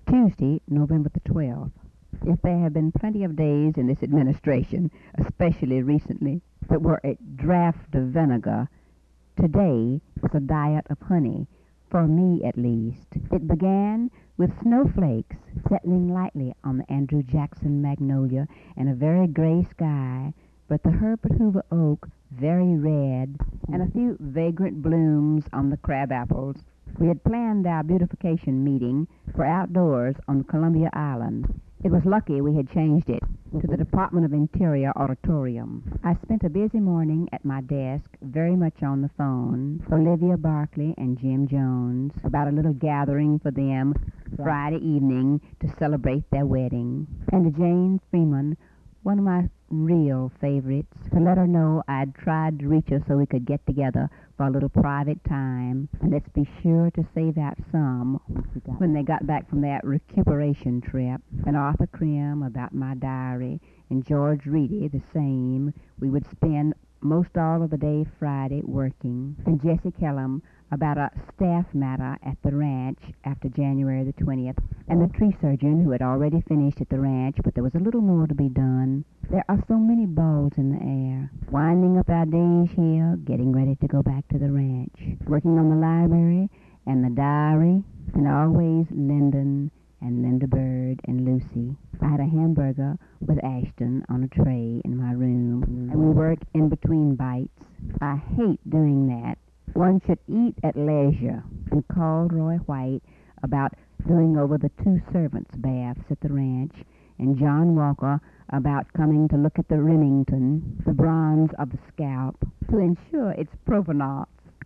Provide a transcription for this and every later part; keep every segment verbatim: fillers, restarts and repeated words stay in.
Tuesday, November the twelfth. If there have been plenty of days in this administration, especially recently, that were a draught of vinegar, today was a diet of honey, for me at least. It began with snowflakes settling lightly on the Andrew Jackson magnolia and a very gray sky, but the Herbert Hoover oak very red, and a few vagrant blooms on the crab apples. We had planned our beautification meeting for outdoors on Columbia Island. It was lucky we had changed it to the Department of Interior Auditorium. I spent a busy morning at my desk, very much on the phone, Olivia Barkley and Jim Jones, about a little gathering for them Friday evening to celebrate their wedding, and to Jane Freeman, one of my real favorites, to let her know I'd tried to reach her so we could get together for a little private time, and let's be sure to save out some when they got back from that recuperation trip, and Arthur Krim about my diary, and George Reedy the same. We would spend most all of the day Friday working, and Jesse Kellum about a staff matter at the ranch after January the twentieth, and the tree surgeon who had already finished at the ranch, but there was a little more to be done. There are so many balls in the air. Winding up our days here, getting ready to go back to the ranch, working on the library and the diary, and always Lyndon and Linda Bird and Lucy. I had a hamburger with Ashton on a tray in my room, and we worked in between bites. I hate doing that. One should eat at leisure, and called Roy White about doing over the two servants' baths at the ranch, and John Walker about coming to look at the Remington, the bronze of the scalp, to ensure its provenance.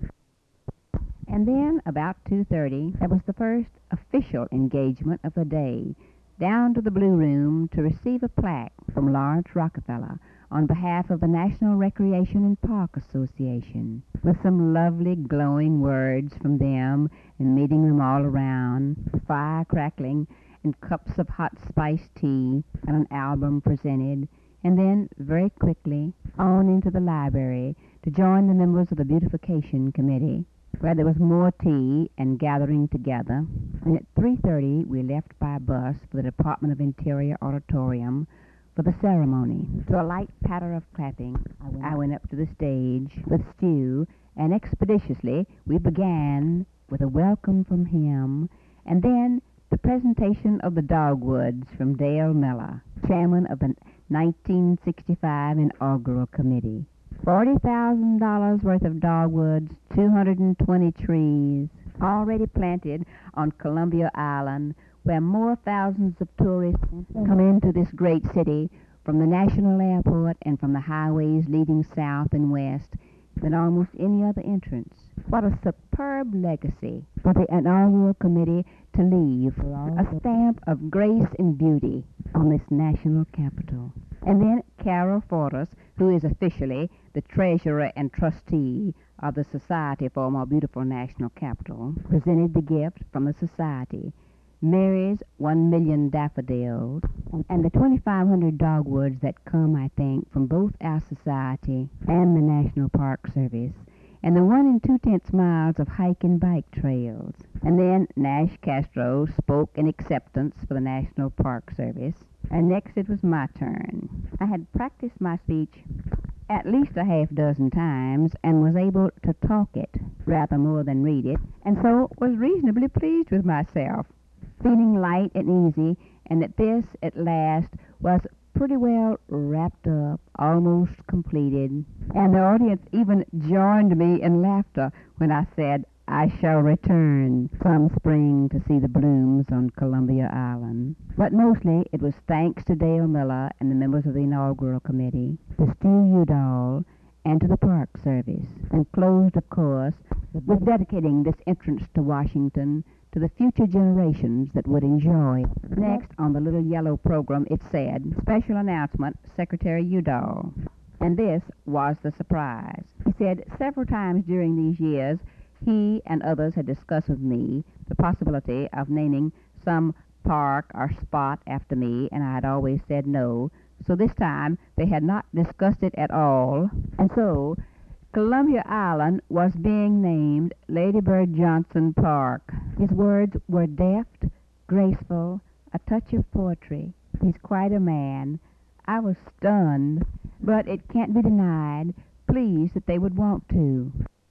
And then, about two thirty, there was the first official engagement of the day, down to the Blue Room to receive a plaque from Lawrence Rockefeller on behalf of the National Recreation and Park Association, with some lovely glowing words from them, and meeting them all around, fire crackling, and cups of hot spiced tea, and an album presented, and then, very quickly, on into the library to join the members of the Beautification Committee, where there was more tea and gathering together, and at three thirty we left by bus for the Department of Interior Auditorium for the ceremony. To a light patter of clapping, I went, I went up to the stage with Stu, and expeditiously we began with a welcome from him, and then the presentation of the dogwoods from Dale Miller, chairman of the nineteen sixty-five Inaugural Committee. forty thousand dollars worth of dogwoods, two hundred twenty trees, already planted on Columbia Island, where more thousands of tourists come into this great city from the National Airport and from the highways leading south and west than almost any other entrance. What a superb legacy for the Inaugural Committee to leave, a stamp of grace and beauty on this national capital. And then Carol Fortas, who is officially the treasurer and trustee of the Society for a More Beautiful National Capital, presented the gift from the society, Mary's one million daffodils, and the twenty-five hundred dogwoods that come, I think, from both our society and the National Park Service, and the one and two-tenths miles of hike and bike trails. And then Nash Castro spoke in acceptance for the National Park Service, and next it was my turn. I had practiced my speech at least a half dozen times, and was able to talk it rather more than read it, and so was reasonably pleased with myself, feeling light and easy, and that this, at last, was pretty well wrapped up, almost completed, and the audience even joined me in laughter when I said, I shall return some spring to see the blooms on Columbia Island. But mostly it was thanks to Dale Miller and the members of the Inaugural Committee, to Stu Udall, and to the Park Service, and closed, of course, with dedicating this entrance to Washington to the future generations that would enjoy. Next, on the little yellow program, it said, Special Announcement, Secretary Udall. And this was the surprise. He said several times during these years, he and others had discussed with me the possibility of naming some park or spot after me, and I had always said no. So this time, they had not discussed it at all, and so Columbia Island was being named Lady Bird Johnson Park. His words were deft, graceful, a touch of poetry. He's quite a man. I was stunned, but it can't be denied, pleased that they would want to.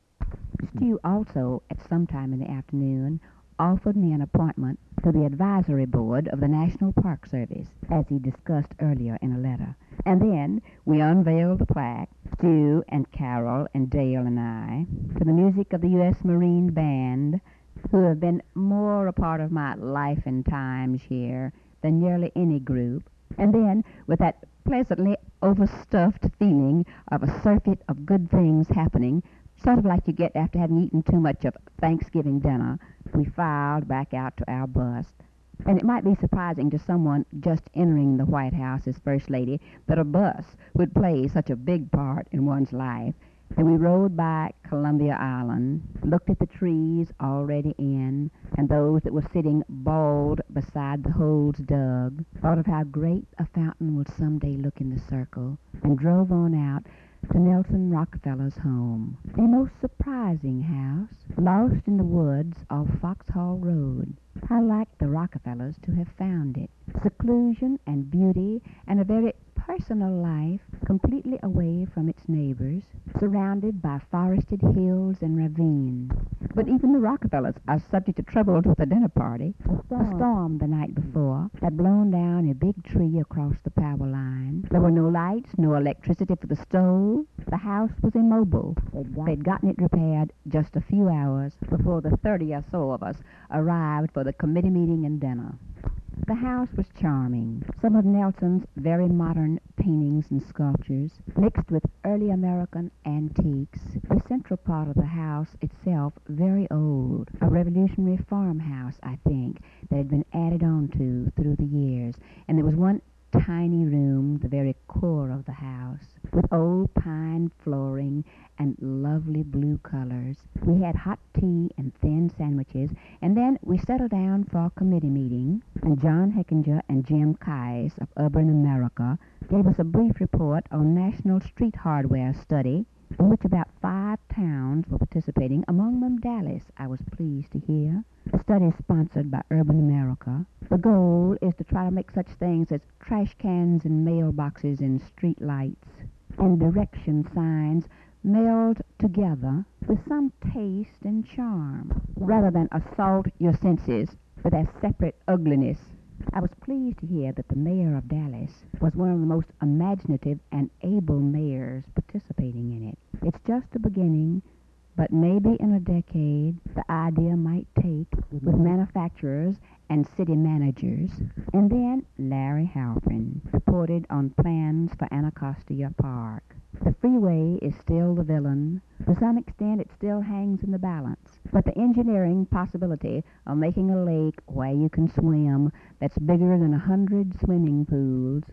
Stu also, at some time in the afternoon, offered me an appointment to the advisory board of the National Park Service, as he discussed earlier in a letter. And then we unveiled the plaque, Stu and Carol and Dale and I, to the music of the U S Marine Band, who have been more a part of my life and times here than nearly any group. And then, with that pleasantly overstuffed feeling of a circuit of good things happening, sort of like you get after having eaten too much of Thanksgiving dinner, we filed back out to our bus. And it might be surprising to someone just entering the White House as First Lady that a bus would play such a big part in one's life. And we rode by Columbia Island, looked at the trees already in, and those that were sitting bald beside the holes dug, thought of how great a fountain would someday look in the circle, and drove on out to Nelson Rockefeller's home, a most surprising house, lost in the woods off Foxhall Road. How like the Rockefellers to have found it. Seclusion and beauty and a very personal life, completely away from its neighbors, surrounded by forested hills and ravines. But even the Rockefellers are subject to troubles with a dinner party. A storm. a storm the night before had blown down a big tree across the power line. There were no lights, no electricity for the stove. The house was immobile. They'd, got They'd gotten it repaired just a few hours before the thirty or so of us arrived for the committee meeting and dinner. The house was charming. Some of Nelson's very modern paintings and sculptures, mixed with early American antiques. The central part of the house itself very old, a Revolutionary farmhouse, I think, that had been added on to through the years. And there was one tiny room, the very core of the house, with old pine flooring and lovely blue colors. We had hot tea and thin sandwiches, and then we settled down for a committee meeting, and John Heckinger and Jim Kais of Urban America gave us a brief report on National Street Hardware Study, in which about five towns were participating, among them Dallas, I was pleased to hear. The study is sponsored by Urban America. The goal is to try to make such things as trash cans and mailboxes and street lights and direction signs meld together with some taste and charm, rather than assault your senses with a separate ugliness. I was pleased to hear that the mayor of Dallas was one of the most imaginative and able mayors participating in it. It's just the beginning, but maybe in a decade the idea might take with manufacturers and city managers. And then Larry Halprin reported on plans for Anacostia Park. The freeway is still the villain. To some extent it still hangs in the balance. But the engineering possibility of making a lake where you can swim that's bigger than a hundred swimming pools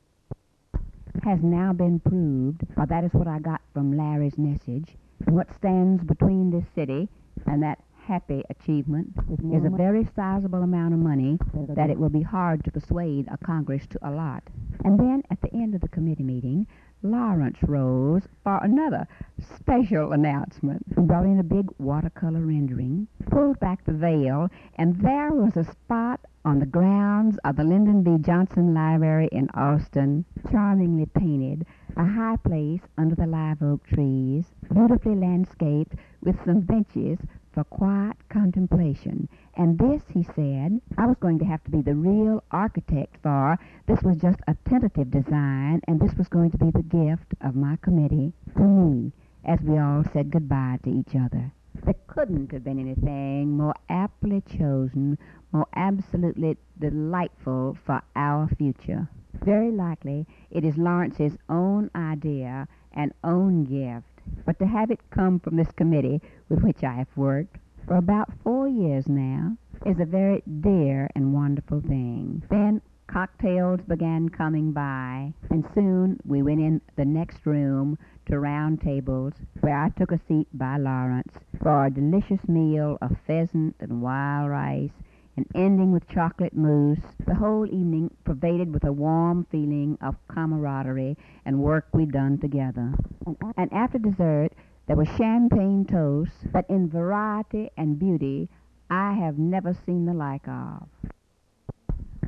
has now been proved, or that is what I got from Larry's message. And what stands between this city and that happy achievement is a very sizable amount of money that it will be hard to persuade a Congress to allot. And then at the end of the committee meeting, Lawrence rose for another special announcement. He brought in a big watercolor rendering, pulled back the veil, and there was a spot on the grounds of the Lyndon B. Johnson Library in Austin, charmingly painted, a high place under the live oak trees, beautifully landscaped with some benches for quiet contemplation. And this, he said, I was going to have to be the real architect for. This was just a tentative design, and this was going to be the gift of my committee to me, as we all said goodbye to each other. There couldn't have been anything more aptly chosen, more absolutely delightful for our future. Very likely it is Lawrence's own idea and own gift, but to have it come from this committee with which I have worked for about four years now is a very dear and wonderful thing. Then cocktails began coming by, and soon we went in the next room to round tables, where I took a seat by Lawrence for a delicious meal of pheasant and wild rice, and ending with chocolate mousse, the whole evening pervaded with a warm feeling of camaraderie and work we'd done together. And after dessert, there was champagne toasts that in variety and beauty I have never seen the like of.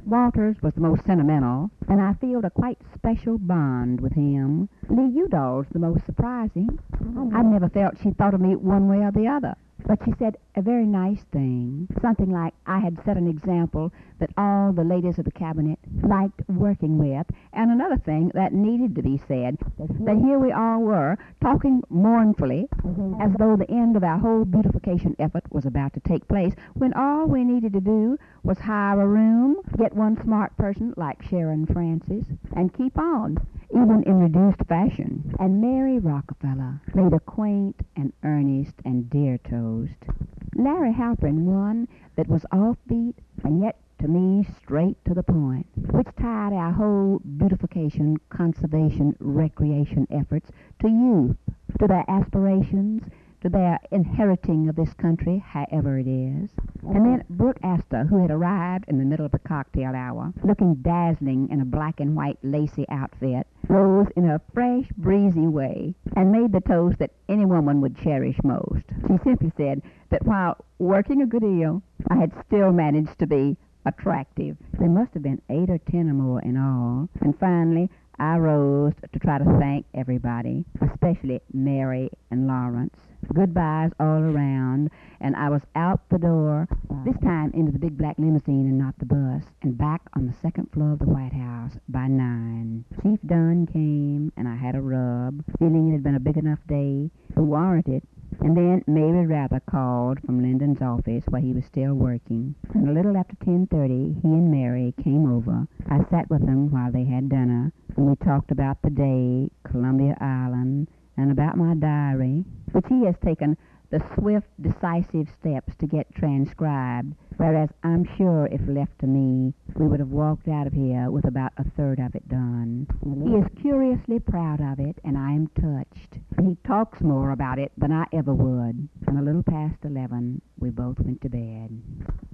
Walters was the most sentimental, and I feel a quite special bond with him. Lee Udall's the most surprising. I never felt she thought of me one way or the other. But she said a very nice thing, something like I had set an example that all the ladies of the cabinet liked working with, and another thing that needed to be said, that here we all were, talking mournfully, as though the end of our whole beautification effort was about to take place, when all we needed to do was hire a room, get one smart person like Sharon Francis, and keep on, even in reduced fashion. And Mary Rockefeller made a quaint and earnest and dear toast. Larry Halpern one that was offbeat and yet to me straight to the point, which tied our whole beautification, conservation, recreation efforts to youth, to their aspirations, to their inheriting of this country, however it is. And then Brooke Astor, who had arrived in the middle of the cocktail hour, looking dazzling in a black and white lacy outfit, rose in a fresh, breezy way and made the toast that any woman would cherish most. She simply said that while working a good deal, I had still managed to be attractive. There must have been eight or ten or more in all. And finally, I rose to try to thank everybody, especially Mary and Lawrence. Goodbyes all around, and I was out the door, this time into the big black limousine and not the bus, and back on the second floor of the White House by nine. Chief Dunn came, and I had a rub, feeling it had been a big enough day to warrant it. And then Mary Rather called from Lyndon's office where he was still working. And a little after ten thirty, he and Mary came over. I sat with them while they had dinner, and we talked about the day, Columbia Island, and about my diary, which he has taken the swift, decisive steps to get transcribed, whereas I'm sure if left to me, we would have walked out of here with about a third of it done. He is curiously proud of it, and I am touched. He talks more about it than I ever would. And a little past eleven, we both went to bed.